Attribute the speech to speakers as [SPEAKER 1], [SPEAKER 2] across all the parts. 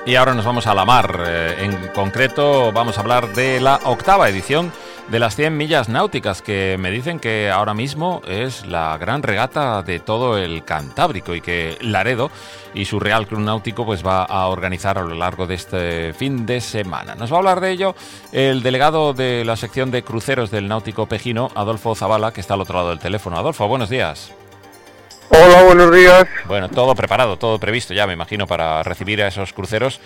[SPEAKER 1] Y ahora nos vamos a la mar. En concreto vamos a hablar de la 8ª edición de las 100 millas náuticas, que me dicen que ahora mismo es la gran regata de todo el Cantábrico y que Laredo y su Real Club Náutico pues va a organizar a lo largo de este fin de semana. Nos va a hablar de ello el delegado de la sección de cruceros del Náutico Pejino, Adolfo Zavala, que está al otro lado del teléfono. Adolfo, buenos días.
[SPEAKER 2] Hola, buenos días.
[SPEAKER 1] Bueno, todo preparado, todo previsto ya, me imagino, para recibir a esos cruceros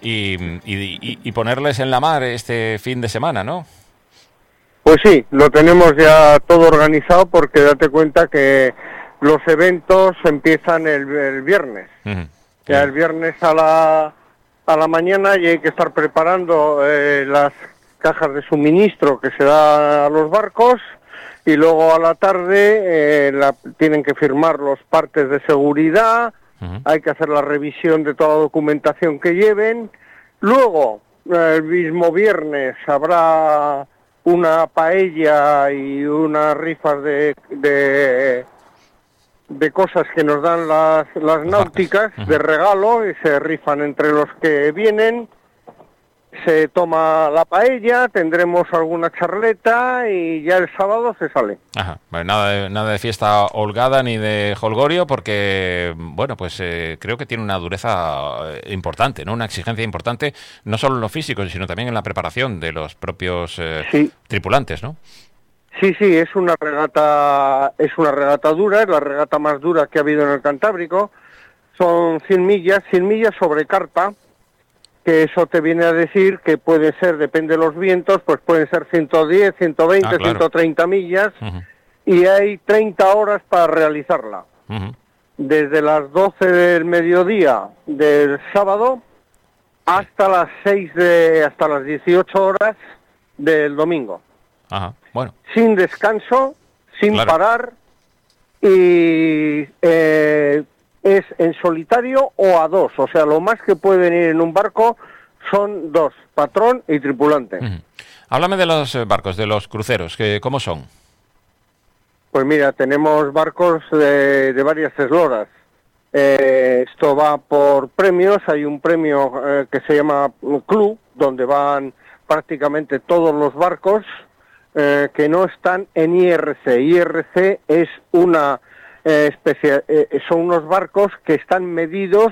[SPEAKER 1] y ponerles en la mar este fin de semana, ¿no?
[SPEAKER 2] Pues sí, lo tenemos ya todo organizado porque date cuenta que los eventos empiezan el viernes.
[SPEAKER 1] Uh-huh.
[SPEAKER 2] Ya el viernes a la mañana y hay que estar preparando las cajas de suministro que se da a los barcos. Y luego a la tarde tienen que firmar los partes de seguridad, hay que hacer la revisión de toda la documentación que lleven. Luego, el mismo viernes, habrá una paella y unas rifas de cosas que nos dan las náuticas de regalo y se rifan entre los que vienen. Se toma la paella, tendremos alguna charleta y ya el sábado se sale.
[SPEAKER 1] Ajá, bueno, nada de fiesta holgada ni de holgorio porque, bueno, pues creo que tiene una dureza importante, ¿no? Una exigencia importante, no solo en lo físico, sino también en la preparación de los propios tripulantes, ¿no?
[SPEAKER 2] Sí, es una regata dura, es la regata más dura que ha habido en el Cantábrico. Son 100 millas sobre carpa, que eso te viene a decir que puede ser, depende de los vientos, pues pueden ser 110, 120, claro. 130 millas, y hay 30 horas para realizarla. Desde las 12 del mediodía del sábado hasta las 18 horas del domingo.
[SPEAKER 1] Ajá, bueno.
[SPEAKER 2] Sin descanso, sin parar, y es en solitario o a dos, o sea, lo más que pueden ir en un barco son dos, patrón y tripulante.
[SPEAKER 1] Háblame de los barcos, de los cruceros, ¿cómo son?
[SPEAKER 2] Pues mira, tenemos barcos de varias esloras. Esto va por premios, hay un premio que se llama Club, donde van prácticamente todos los barcos que no están en IRC. IRC es una son unos barcos que están medidos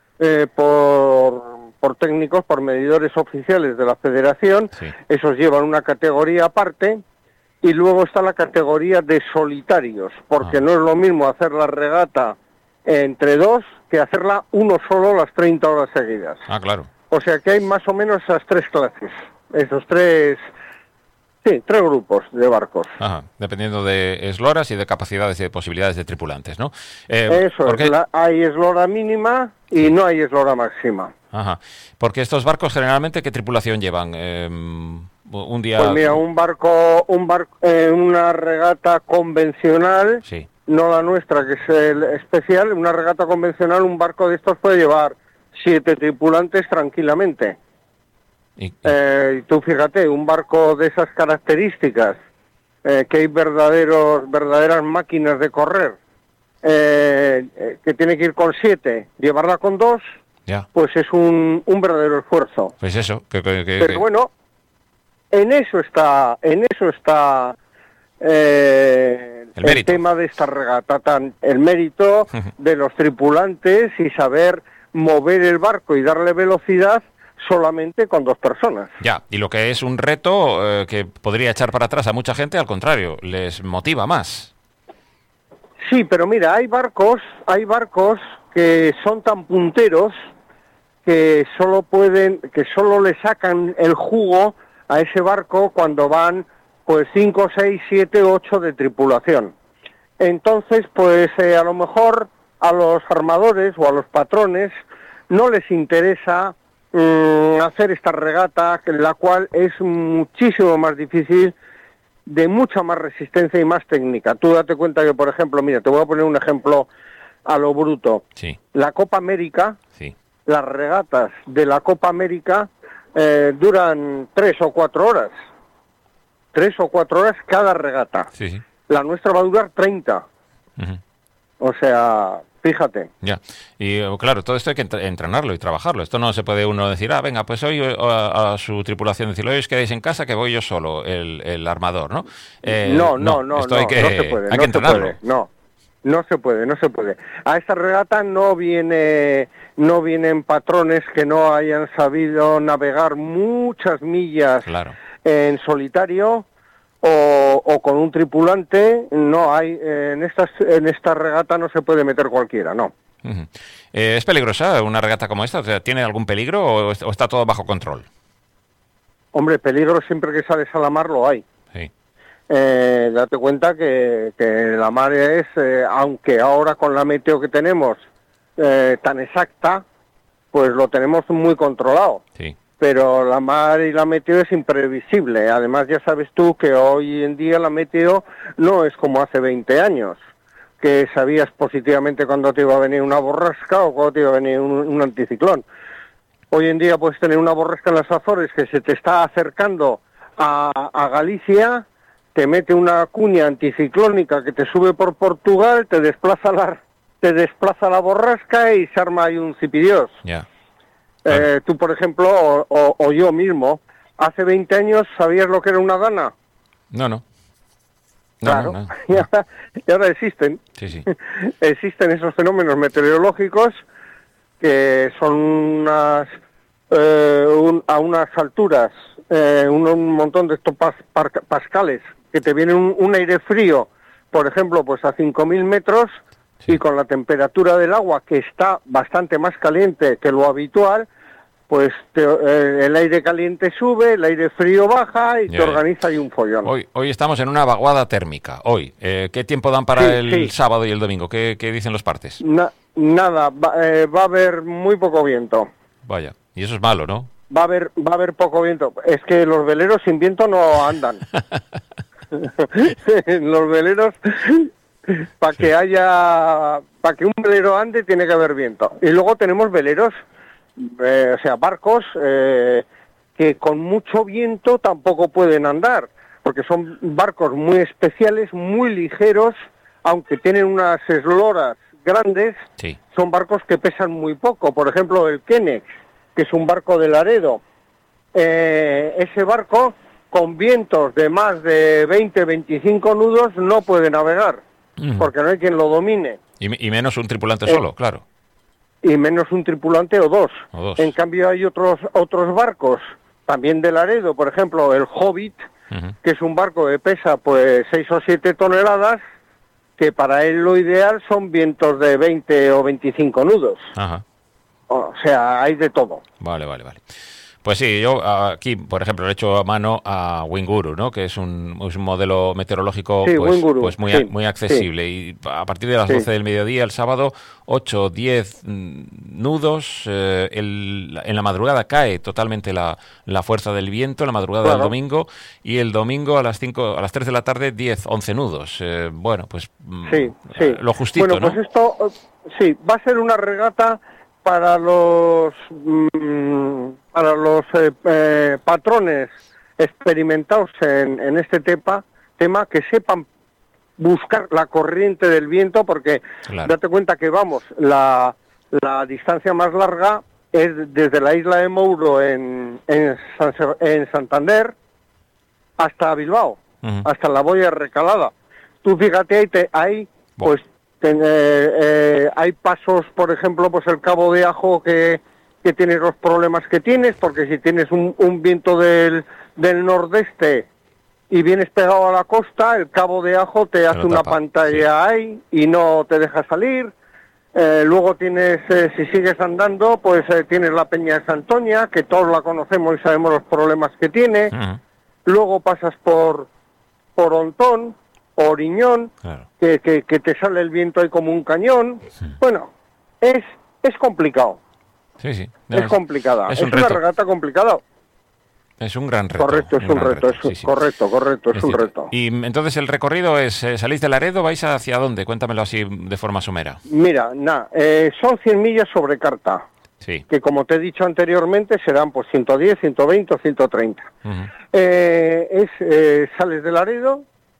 [SPEAKER 2] por técnicos, por medidores oficiales de la Federación. Sí. Esos llevan una categoría aparte y luego está la categoría de solitarios, porque no es lo mismo hacer la regata entre dos que hacerla uno solo las 30 horas seguidas.
[SPEAKER 1] Ah, claro.
[SPEAKER 2] O sea que hay más o menos esas tres clases, esos tres grupos de barcos.
[SPEAKER 1] Ajá, dependiendo de esloras y de capacidades y de posibilidades de tripulantes, ¿no?
[SPEAKER 2] Hay eslora mínima y no hay eslora máxima.
[SPEAKER 1] Ajá, porque estos barcos generalmente, ¿qué tripulación llevan? Un día...
[SPEAKER 2] Pues mira, un barco, una regata convencional, no la nuestra, que es el especial, una regata convencional, un barco de estos puede llevar 7 tripulantes tranquilamente. Y tú fíjate, un barco de esas características, que hay verdaderas máquinas de correr, que tiene que ir con 7, llevarla con 2, pues es un verdadero esfuerzo.
[SPEAKER 1] Pues eso.
[SPEAKER 2] Pero bueno, en eso está el tema de esta regata, el mérito de los tripulantes y saber mover el barco y darle velocidad solamente con 2 personas.
[SPEAKER 1] Ya, y lo que es un reto que podría echar para atrás a mucha gente, al contrario, les motiva más.
[SPEAKER 2] Sí, pero mira, hay barcos que son tan punteros que solo le sacan el jugo a ese barco cuando van pues 5, 6, 7, 8 de tripulación. Entonces, pues a lo mejor a los armadores o a los patrones no les interesa hacer esta regata, la cual es muchísimo más difícil, de mucha más resistencia y más técnica. Tú date cuenta que, por ejemplo, mira, te voy a poner un ejemplo a lo bruto.
[SPEAKER 1] Sí.
[SPEAKER 2] La Copa América, las regatas de la Copa América duran 3 o 4 horas. 3 o 4 horas cada regata.
[SPEAKER 1] Sí.
[SPEAKER 2] La nuestra va a durar 30. O sea, Fíjate.
[SPEAKER 1] Ya. Y claro, todo esto hay que entrenarlo y trabajarlo. Esto no se puede uno decir, venga, pues hoy a su tripulación decirle, hoy os quedáis en casa que voy yo solo, el armador, ¿no?
[SPEAKER 2] No,
[SPEAKER 1] esto hay que,
[SPEAKER 2] no se puede,
[SPEAKER 1] hay que entrenarlo.
[SPEAKER 2] No se puede. A esta regata no vienen patrones que no hayan sabido navegar muchas millas en solitario o con un tripulante. No hay en esta regata no se puede meter cualquiera, no.
[SPEAKER 1] Uh-huh. ¿Es peligrosa una regata como esta? O sea, ¿tiene algún peligro o está todo bajo control?
[SPEAKER 2] Hombre, peligro siempre que sales a la mar lo hay.
[SPEAKER 1] Sí.
[SPEAKER 2] Date cuenta que la mar es, aunque ahora con la meteo que tenemos tan exacta, pues lo tenemos muy controlado.
[SPEAKER 1] Sí.
[SPEAKER 2] Pero la mar y la meteo es imprevisible. Además, ya sabes tú que hoy en día la meteo no es como hace 20 años, que sabías positivamente cuándo te iba a venir una borrasca o cuándo te iba a venir un anticiclón. Hoy en día puedes tener una borrasca en las Azores que se te está acercando a Galicia, te mete una cuña anticiclónica que te sube por Portugal, te desplaza la borrasca y se arma ahí un cipidiós.
[SPEAKER 1] Yeah.
[SPEAKER 2] Tú, por ejemplo, o yo mismo, hace 20 años, ¿sabías lo que era una dana?
[SPEAKER 1] No.
[SPEAKER 2] Claro,
[SPEAKER 1] no.
[SPEAKER 2] Y ahora existen.
[SPEAKER 1] Sí.
[SPEAKER 2] Existen esos fenómenos meteorológicos que son a unas alturas, un montón de estos pascales, que te viene un aire frío, por ejemplo, pues a 5.000 metros, sí. Y con la temperatura del agua, que está bastante más caliente que lo habitual, pues el aire caliente sube, el aire frío baja y te organiza ahí un follón.
[SPEAKER 1] Hoy estamos en una vaguada térmica. ¿Qué tiempo dan para el sábado y el domingo? ¿Qué dicen los partes?
[SPEAKER 2] Nada, va a haber muy poco viento.
[SPEAKER 1] Vaya, y eso es malo, ¿no?
[SPEAKER 2] Va a haber poco viento. Es que los veleros sin viento no andan. Los veleros, para que un velero ande tiene que haber viento. Y luego tenemos veleros, barcos que con mucho viento tampoco pueden andar, porque son barcos muy especiales, muy ligeros, aunque tienen unas esloras grandes, sí. Son barcos que pesan muy poco. Por ejemplo, el Kennex, que es un barco de Laredo, ese barco con vientos de más de 20-25 nudos no puede navegar, porque no hay quien lo domine.
[SPEAKER 1] Y menos un tripulante solo, claro.
[SPEAKER 2] Y menos un tripulante o dos. En cambio hay otros barcos, también de Laredo, por ejemplo, el Hobbit, que es un barco que pesa pues 6 o 7 toneladas, que para él lo ideal son vientos de 20 o 25 nudos.
[SPEAKER 1] Ajá.
[SPEAKER 2] O sea, hay de todo.
[SPEAKER 1] Vale. Pues sí, yo aquí, por ejemplo, le he hecho a mano a Winguru, ¿no? Que es un modelo meteorológico pues muy accesible. Sí. Y a partir de las 12 del mediodía, el sábado, 8 o 10 nudos. En la madrugada cae totalmente la fuerza del viento, en la madrugada del domingo. Y el domingo a las 3 de la tarde, 10, 11 nudos. Lo justito,
[SPEAKER 2] ¿no? Bueno, pues esto, va a ser una regata para los patrones experimentados en este tema, que sepan buscar la corriente del viento, porque date cuenta que la distancia más larga es desde la isla de Mouro en Santander hasta Bilbao, hasta la Boya Recalada. Tú fíjate, hay pasos, por ejemplo, pues el Cabo de Ajo que tienes los problemas que tienes, porque si tienes un viento del nordeste y vienes pegado a la costa, el Cabo de Ajo te hace una pantalla ahí y no te deja salir. Luego tienes, si sigues andando, pues tienes la Peña de Santoña, que todos la conocemos y sabemos los problemas que tiene. Luego pasas por Ontón, Oriñón, que te sale el viento ahí como un cañón. Bueno, es complicado.
[SPEAKER 1] Sí.
[SPEAKER 2] No, es complicada. Es una regata complicada.
[SPEAKER 1] Es un gran reto.
[SPEAKER 2] Correcto, es un reto. Correcto, es un reto.
[SPEAKER 1] Y entonces el recorrido es, ¿salís de Laredo? ¿Vais hacia dónde? Cuéntamelo así de forma somera.
[SPEAKER 2] Mira, son 100 millas sobre carta.
[SPEAKER 1] Sí.
[SPEAKER 2] Que como te he dicho anteriormente serán pues 110, 120 o 130. Sales de Laredo,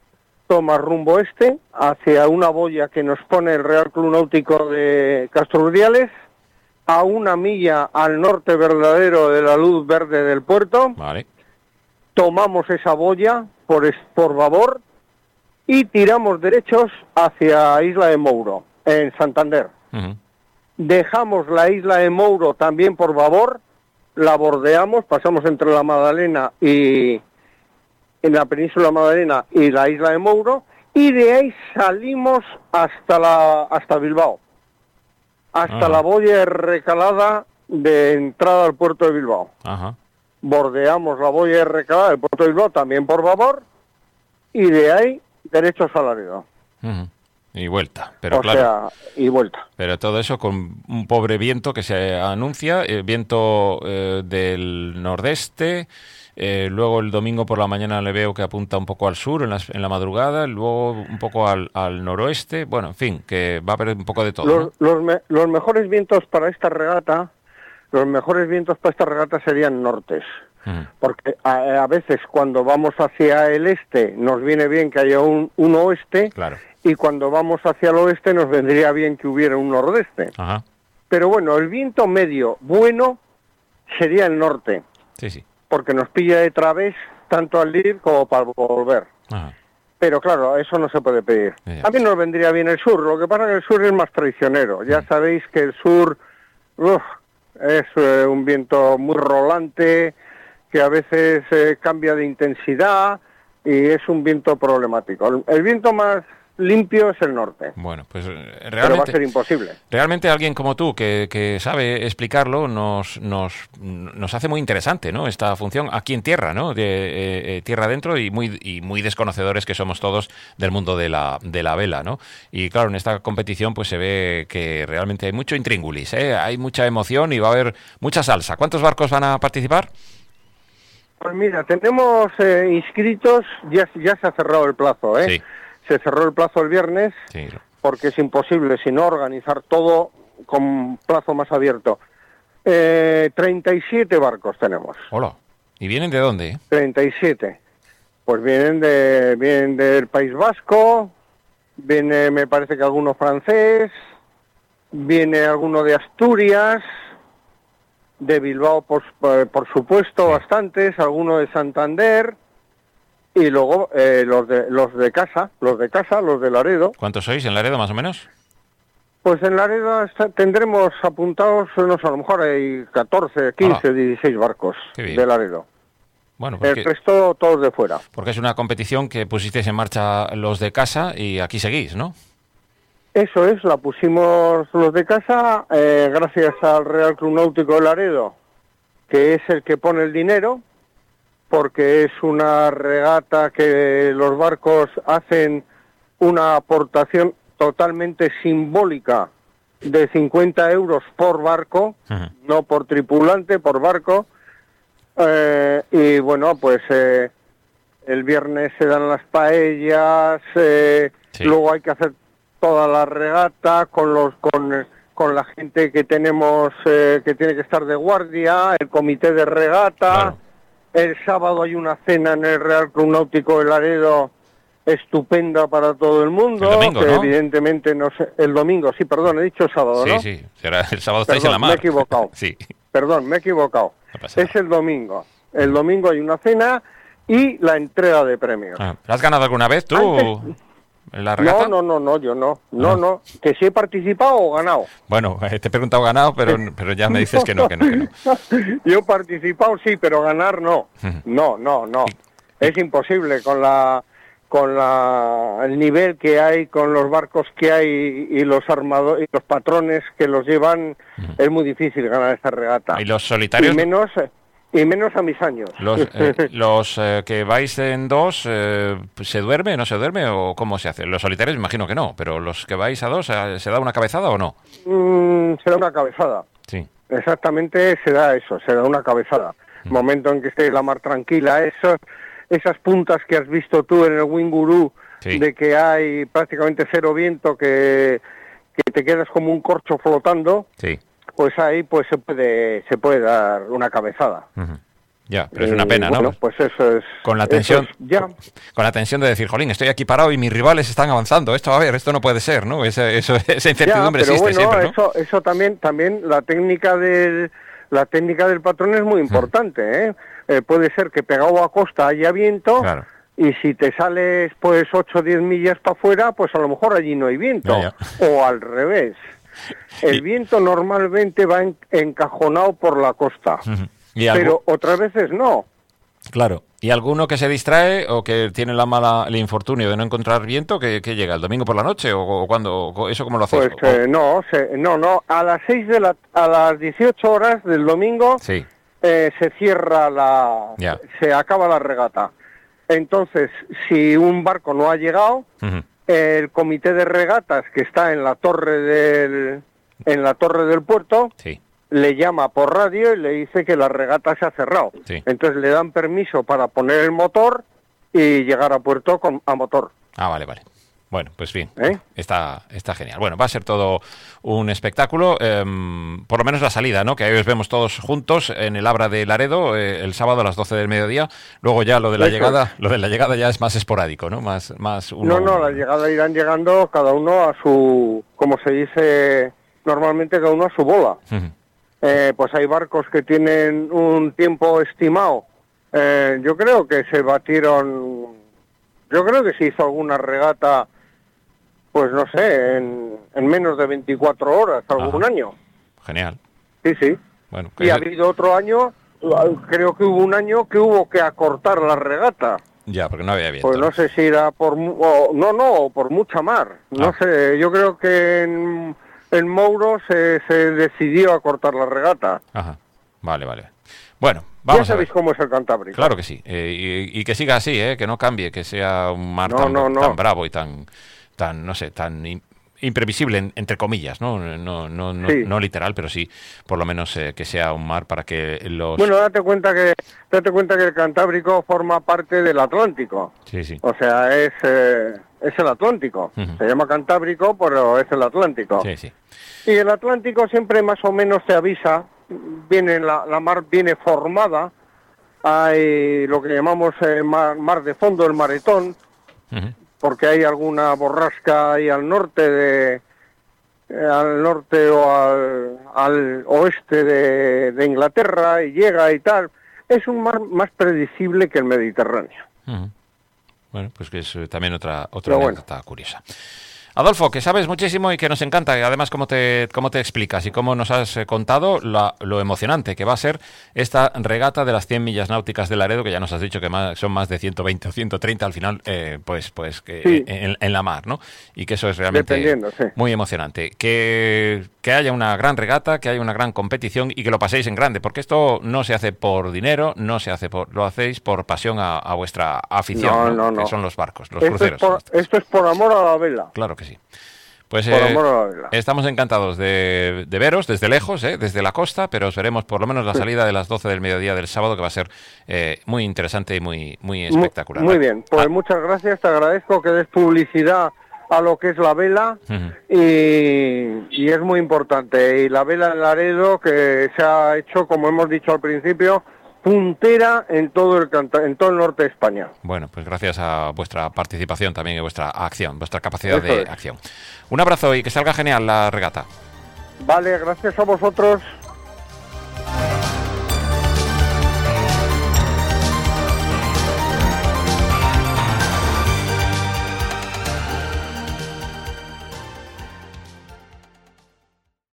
[SPEAKER 2] toma rumbo este, hacia una boya que nos pone el Real Club Náutico de Castro Urdiales, a 1 milla al norte verdadero de la luz verde del puerto.
[SPEAKER 1] Vale.
[SPEAKER 2] Tomamos esa boya por babor y tiramos derechos hacia Isla de Mouro, en Santander.
[SPEAKER 1] Uh-huh.
[SPEAKER 2] Dejamos la Isla de Mouro también por babor, la bordeamos, pasamos entre la Magdalena y en la península Magdalena y la Isla de Mouro, y de ahí salimos hasta Bilbao, hasta la boya recalada de entrada al puerto de Bilbao.
[SPEAKER 1] Ajá.
[SPEAKER 2] Bordeamos la boya recalada del puerto de Bilbao también por babor, y de ahí derechos a Laredo.
[SPEAKER 1] Uh-huh. Y vuelta, pero
[SPEAKER 2] o
[SPEAKER 1] claro.
[SPEAKER 2] sea, y vuelta.
[SPEAKER 1] Pero todo eso con un pobre viento que se anuncia, viento del nordeste. Luego el domingo por la mañana le veo que apunta un poco al sur en la madrugada, luego un poco al noroeste. Bueno, en fin, que va a haber un poco de todo.
[SPEAKER 2] Los mejores vientos para esta regata, serían nortes. Porque a veces cuando vamos hacia el este nos viene bien que haya un oeste,
[SPEAKER 1] claro.
[SPEAKER 2] Y cuando vamos hacia el oeste nos vendría bien que hubiera un nordeste.
[SPEAKER 1] Ajá.
[SPEAKER 2] Pero bueno, el viento medio bueno sería el norte.
[SPEAKER 1] Sí, sí.
[SPEAKER 2] Porque nos pilla de través tanto al ir como para volver.
[SPEAKER 1] Ajá.
[SPEAKER 2] Pero claro, eso no se puede pedir. A mí nos vendría bien el sur, lo que pasa es que el sur es más traicionero. Ya sabéis que el sur es un viento muy rolante, que a veces cambia de intensidad y es un viento problemático. El viento más limpio es el norte.
[SPEAKER 1] Bueno, pues realmente...
[SPEAKER 2] Pero va a ser imposible.
[SPEAKER 1] Realmente alguien como tú, que sabe explicarlo, nos hace muy interesante, ¿no? Esta función aquí en tierra, ¿no? De tierra adentro y muy desconocedores que somos todos del mundo de la vela, ¿no? Y claro, en esta competición pues se ve que realmente hay mucho intríngulis, hay mucha emoción y va a haber mucha salsa. ¿Cuántos barcos van a participar?
[SPEAKER 2] Pues mira, tenemos inscritos, ya se ha cerrado el plazo, ¿eh?
[SPEAKER 1] Sí.
[SPEAKER 2] Se cerró el plazo el viernes,
[SPEAKER 1] Sí.
[SPEAKER 2] Porque es imposible, si no, organizar todo con plazo más abierto. 37 barcos tenemos.
[SPEAKER 1] Hola. ¿Y vienen de dónde?
[SPEAKER 2] 37. Pues vienen del País Vasco, viene, me parece que alguno francés, viene alguno de Asturias, de Bilbao, por supuesto, bastantes, alguno de Santander. Y luego los de casa, los de Laredo.
[SPEAKER 1] ¿Cuántos sois en Laredo, más o menos?
[SPEAKER 2] Pues en Laredo tendremos apuntados, no sé, a lo mejor hay 14, 15, 16 barcos de Laredo.
[SPEAKER 1] Bueno, pues
[SPEAKER 2] el resto todos de fuera.
[SPEAKER 1] Porque es una competición que pusisteis en marcha los de casa y aquí seguís, ¿no?
[SPEAKER 2] Eso es, la pusimos los de casa gracias al Real Club Náutico de Laredo, que es el que pone el dinero, porque es una regata que los barcos hacen una aportación totalmente simbólica de 50 euros por barco, no por tripulante, por barco. Y bueno, pues el viernes se dan las paellas, luego hay que hacer toda la regata con la gente que tenemos, que tiene que estar de guardia, el comité de regata. Claro. El sábado hay una cena en el Real Club Náutico de Laredo estupenda para todo el mundo.
[SPEAKER 1] El domingo,
[SPEAKER 2] que
[SPEAKER 1] ¿no?
[SPEAKER 2] Evidentemente no sé, el domingo, sí, perdón, he dicho sábado, ¿no?
[SPEAKER 1] Sí, será el sábado estáis en la mar.
[SPEAKER 2] Me he equivocado.
[SPEAKER 1] Sí.
[SPEAKER 2] Perdón, me he equivocado.
[SPEAKER 1] No
[SPEAKER 2] es el domingo. El domingo hay una cena y la entrega de premios.
[SPEAKER 1] ¿Has ganado alguna vez tú en la regata?
[SPEAKER 2] No, yo no. No, que si he participado o ganado.
[SPEAKER 1] Bueno, te he preguntado ganado, pero ya me dices que no.
[SPEAKER 2] Yo he participado, sí, pero ganar no. No. Es imposible con el nivel que hay, con los barcos que hay y los armadores y los patrones que los llevan, es muy difícil ganar esta regata.
[SPEAKER 1] ¿Y los solitarios?
[SPEAKER 2] Y menos a mis años.
[SPEAKER 1] Los que vais en dos, ¿se duerme, no se duerme o cómo se hace? Los solitarios imagino que no, pero los que vais a dos, ¿se da una cabezada o no?
[SPEAKER 2] Se da una cabezada.
[SPEAKER 1] Sí.
[SPEAKER 2] Exactamente, se da una cabezada. Momento en que esté la mar tranquila, esas puntas que has visto tú en el Winguru, de que hay prácticamente cero viento, que te quedas como un corcho flotando.
[SPEAKER 1] Sí.
[SPEAKER 2] Pues ahí pues se puede dar una cabezada.
[SPEAKER 1] Ya, pero es una pena, ¿no?
[SPEAKER 2] Bueno, pues eso es...
[SPEAKER 1] Con la tensión,
[SPEAKER 2] ya.
[SPEAKER 1] Con la tensión de decir, jolín, estoy aquí parado y mis rivales están avanzando. Esto no puede ser, ¿no? Esa incertidumbre
[SPEAKER 2] pero
[SPEAKER 1] existe
[SPEAKER 2] bueno,
[SPEAKER 1] siempre, ¿no?
[SPEAKER 2] Eso también la técnica del patrón es muy importante, ¿eh? Puede ser que pegado a costa haya viento,
[SPEAKER 1] Claro.
[SPEAKER 2] y si te sales pues 8 o 10 millas para afuera, pues a lo mejor allí no hay viento,
[SPEAKER 1] Ya.
[SPEAKER 2] o al revés. El viento normalmente va encajonado por la costa, pero otras veces no.
[SPEAKER 1] Claro. ¿Y alguno que se distrae o que tiene el infortunio de no encontrar viento, que llega el domingo por la noche o cuando eso cómo lo haces?
[SPEAKER 2] Pues no, a las 18 horas del domingo
[SPEAKER 1] Sí.
[SPEAKER 2] Se cierra se acaba la regata. Entonces, si un barco no ha llegado, el comité de regatas que está en la torre del puerto,
[SPEAKER 1] Sí.
[SPEAKER 2] le llama por radio y le dice que la regata se ha cerrado.
[SPEAKER 1] Sí.
[SPEAKER 2] Entonces le dan permiso para poner el motor y llegar a puerto a motor.
[SPEAKER 1] Ah, vale. Bueno, pues bien,
[SPEAKER 2] ¿Eh?
[SPEAKER 1] está genial. Bueno, va a ser todo un espectáculo, por lo menos la salida, ¿no? Que ahí os vemos todos juntos en el Abra de Laredo el sábado a las 12 del mediodía. Luego ya lo de la llegada ya es más esporádico, ¿no? Más uno.
[SPEAKER 2] No, la llegada irán llegando cada uno a su, como se dice normalmente, cada uno a su bola. Pues hay barcos que tienen un tiempo estimado. Yo creo que se hizo alguna regata, pues no sé, en menos de 24 horas, algún año.
[SPEAKER 1] Genial.
[SPEAKER 2] Sí.
[SPEAKER 1] Bueno,
[SPEAKER 2] y ha habido otro año, creo que hubo un año que hubo que acortar la regata.
[SPEAKER 1] Ya, porque no había viento.
[SPEAKER 2] Pues no sé si era por mucha mar. No sé, yo creo que en Mouro se decidió acortar la regata.
[SPEAKER 1] Ajá, vale. Bueno, vamos
[SPEAKER 2] ya sabéis cómo es el Cantábrico.
[SPEAKER 1] Claro que sí, y que siga así, que no cambie, que sea un mar tan bravo y tan imprevisible, entre comillas, no literal, pero sí, por lo menos que sea un mar para que los...
[SPEAKER 2] Bueno, date cuenta que el Cantábrico forma parte del Atlántico.
[SPEAKER 1] Sí.
[SPEAKER 2] O sea, es el Atlántico. Se llama Cantábrico, pero es el Atlántico.
[SPEAKER 1] Sí.
[SPEAKER 2] Y el Atlántico siempre más o menos te avisa, la mar viene formada, hay lo que llamamos mar de fondo, el maretón, porque hay alguna borrasca ahí al norte o al oeste de Inglaterra y llega y tal. Es un mar más predecible que el Mediterráneo.
[SPEAKER 1] Bueno, pues que es también otra anécdota curiosa. Adolfo, que sabes muchísimo y que nos encanta, y además cómo te explicas y cómo nos has contado lo emocionante que va a ser esta regata de las 100 millas náuticas de Laredo, que ya nos has dicho que son más de 120 o 130 al final, sí. en la mar, ¿no? Y que eso es realmente muy emocionante. Que haya una gran regata, que haya una gran competición y que lo paséis en grande, porque esto no se hace por dinero, lo hacéis por pasión a vuestra afición, ¿no? Que son los barcos, los cruceros.
[SPEAKER 2] Esto es por amor a la vela.
[SPEAKER 1] Claro que sí. Pues estamos encantados de veros desde lejos, desde la costa, pero os veremos por lo menos la salida de las 12 del mediodía del sábado, que va a ser muy interesante y muy espectacular.
[SPEAKER 2] Muy bien, pues muchas gracias, te agradezco que des publicidad a lo que es la vela y es muy importante. Y la vela en Laredo, que se ha hecho, como hemos dicho al principio, puntera en todo el norte de España.
[SPEAKER 1] Bueno, pues gracias a vuestra participación también y vuestra acción, vuestra capacidad de acción. Un abrazo y que salga genial la regata.
[SPEAKER 2] Vale, gracias a vosotros.